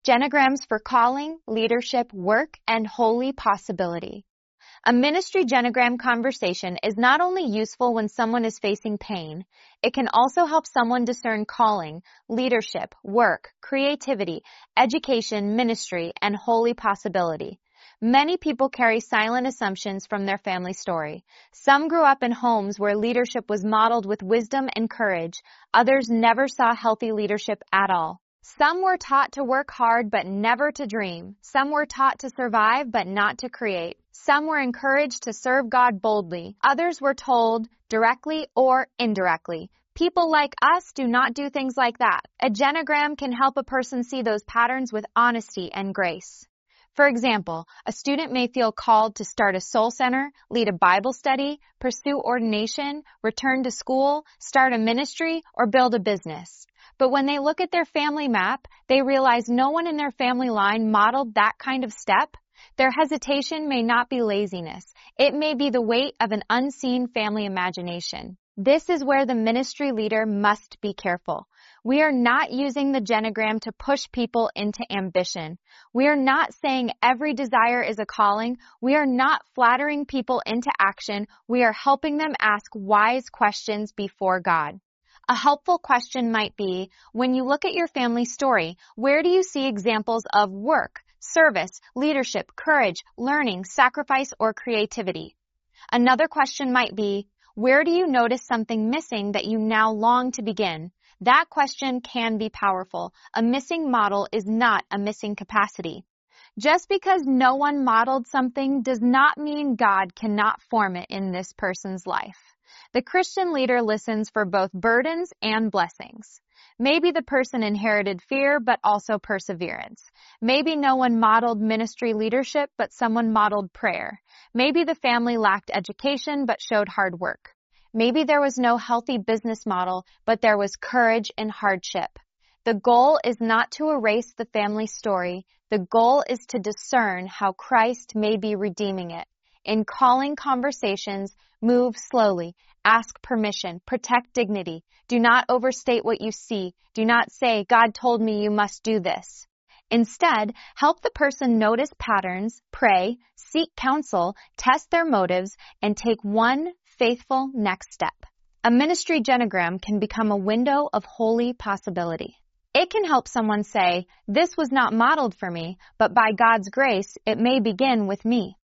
Genograms for calling, leadership, work, and holy possibility. A ministry genogram conversation is not only useful when someone is facing pain, it can also help someone discern calling, leadership, work, creativity, education, ministry, and holy possibility. Many people carry silent assumptions from their family story. Some grew up in homes where leadership was modeled with wisdom and courage. Others never saw healthy leadership at all. Some were taught to work hard but never to dream. Some were taught to survive but not to create. Some were encouraged to serve God boldly. Others were told, directly or indirectly, people like us do not do things like that. A genogram can help a person see those patterns with honesty and grace. For example, a student may feel called to start a soul center, lead a Bible study, pursue ordination, return to school, start a ministry, or build a business. But when they look at their family map, they realize no one in their family line modeled that kind of step. Their hesitation may not be laziness. It may be the weight of an unseen family imagination. This is where the ministry leader must be careful. We are not using the genogram to push people into ambition. We are not saying every desire is a calling. We are not flattering people into action. We are helping them ask wise questions before God. A helpful question might be, when you look at your family story, where do you see examples of work, service, leadership, courage, learning, sacrifice, or creativity? Another question might be, where do you notice something missing that you now long to begin? That question can be powerful. A missing model is not a missing capacity. Just because no one modeled something does not mean God cannot form it in this person's life. The Christian leader listens for both burdens and blessings. Maybe the person inherited fear, but also perseverance. Maybe no one modeled ministry leadership, but someone modeled prayer. Maybe the family lacked education, but showed hard work. Maybe there was no healthy business model, but there was courage in hardship. The goal is not to erase the family story. The goal is to discern how Christ may be redeeming it. In calling conversations, move slowly, ask permission, protect dignity. Do not overstate what you see. Do not say, God told me you must do this. Instead, help the person notice patterns, pray, seek counsel, test their motives, and take one faithful next step. A ministry genogram can become a window of holy possibility. It can help someone say, this was not modeled for me, but by God's grace, it may begin with me.